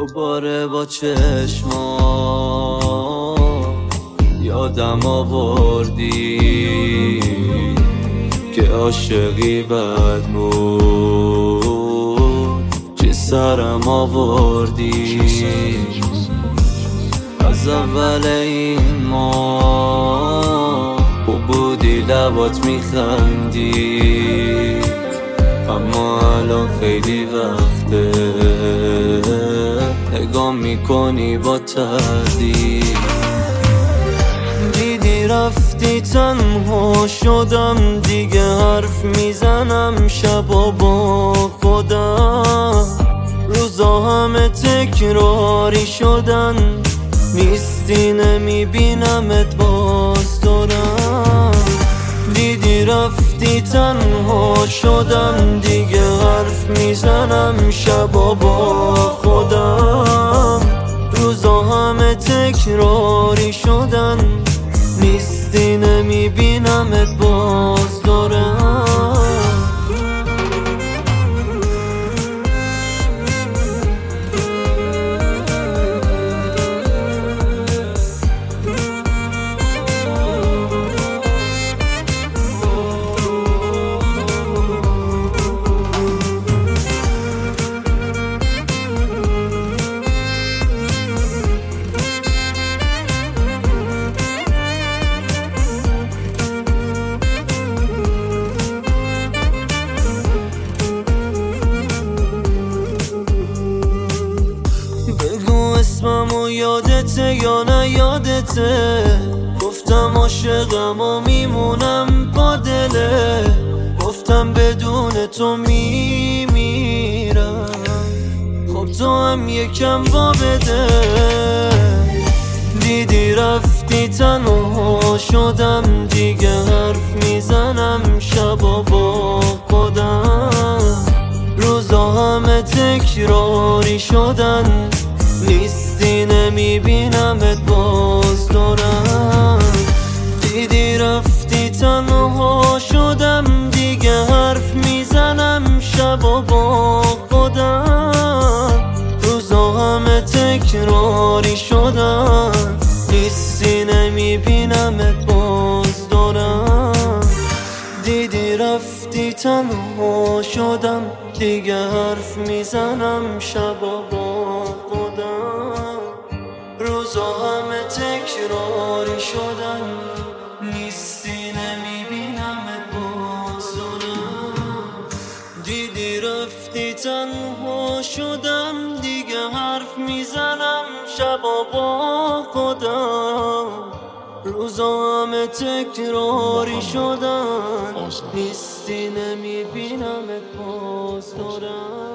دوباره با چشما یادم آوردی که عاشقی بد بود، چه سرم آوردی. از اول این ما خوب بودی، لبات میخندی، اما الان خیلی وقته نگاه میکنی با تردید. دیدی رفتی تنها شدم، دیگه حرف میزنم شبا با خودم، روزا همه تکراری شدن، نیستی نمیبینمت باز دارم. دیدی رفتی تنها شدم، دیگه حرف میزنم شبا با خودم، روزا همه تکراری شدن، نیستی نمیبینمت باز دارم. اسممو یادته یا نه یادته؟ گفتم عاشقم و میمونم با دله، گفتم بدون تو میمیرم، خب تو هم یکم وا بده. دیدی رفتی تنها شدم، دیگه حرف میزنم شبا با خودم، روزا همه تکراری شدن، نیستی نمیبینمت باز دارم. دیدی رفتی تنها شدم، دیگه حرف میزنم شبا با خودم، روزا همه تکراری شدن، نیستی نمیبینمت باز دارم. دیدی رفتی تنها شدم، دیگه حرف میزنم شبا با خودم، روزا همه تکراری شدن، نیستی نمیبینمت باز دارم. دیدی رفتی تنها شدم، دیگه حرف میزنم شبا با خودم، روزا همه تکراری شدن، نیستی نمیبینمت باز دارم.